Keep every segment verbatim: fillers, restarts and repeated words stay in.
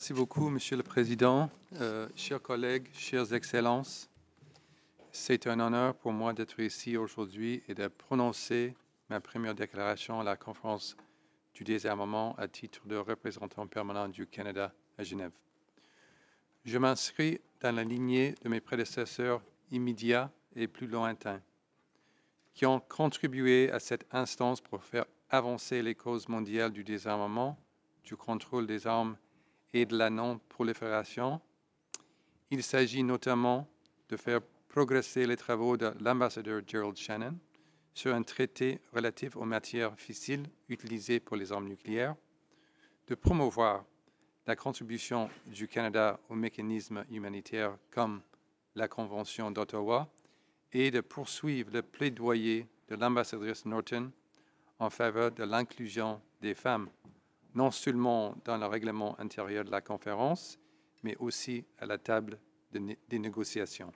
Merci beaucoup, Monsieur le Président. Euh, chers collègues, chères excellences, c'est un honneur pour moi d'être ici aujourd'hui et de prononcer ma première déclaration à la conférence du désarmement à titre de représentant permanent du Canada à Genève. Je m'inscris dans la lignée de mes prédécesseurs immédiats et plus lointains, qui ont contribué à cette instance pour faire avancer les causes mondiales du désarmement, du contrôle des armes et de la non-prolifération. Il s'agit notamment de faire progresser les travaux de l'ambassadeur Gerald Shannon sur un traité relatif aux matières fissiles utilisées pour les armes nucléaires, de promouvoir la contribution du Canada aux mécanismes humanitaires comme la Convention d'Ottawa et de poursuivre le plaidoyer de l'ambassadrice Norton en faveur de l'inclusion des femmes, non seulement dans le règlement intérieur de la conférence, mais aussi à la table de né- des négociations.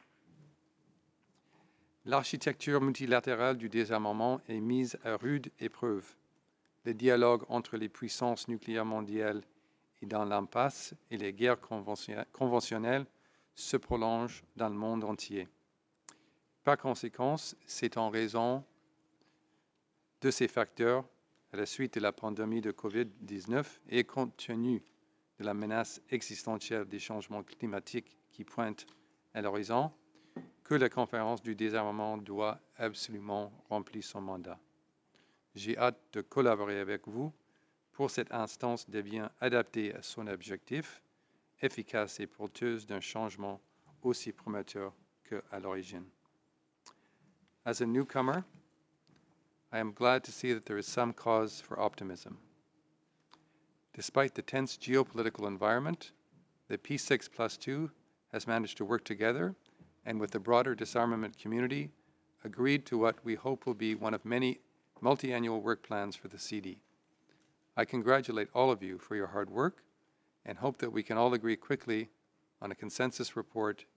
L'architecture multilatérale du désarmement est mise à rude épreuve. Le dialogue entre les puissances nucléaires mondiales est dans l'impasse et les guerres convention- conventionnelles se prolongent dans le monde entier. Par conséquent, c'est en raison de ces facteurs, à la suite de la pandémie de covid dix-neuf et compte tenu de la menace existentielle des changements climatiques qui pointent à l'horizon, que la conférence du désarmement doit absolument remplir son mandat. J'ai hâte de collaborer avec vous pour cette instance devient adaptée à son objectif, efficace et porteuse d'un changement aussi prometteur qu'à l'origine. As a newcomer, I am glad to see that there is some cause for optimism. Despite the tense geopolitical environment, the P six plus two has managed to work together and with the broader disarmament community, agreed to what we hope will be one of many multi-annual work plans for the C D. I congratulate all of you for your hard work and hope that we can all agree quickly on a consensus report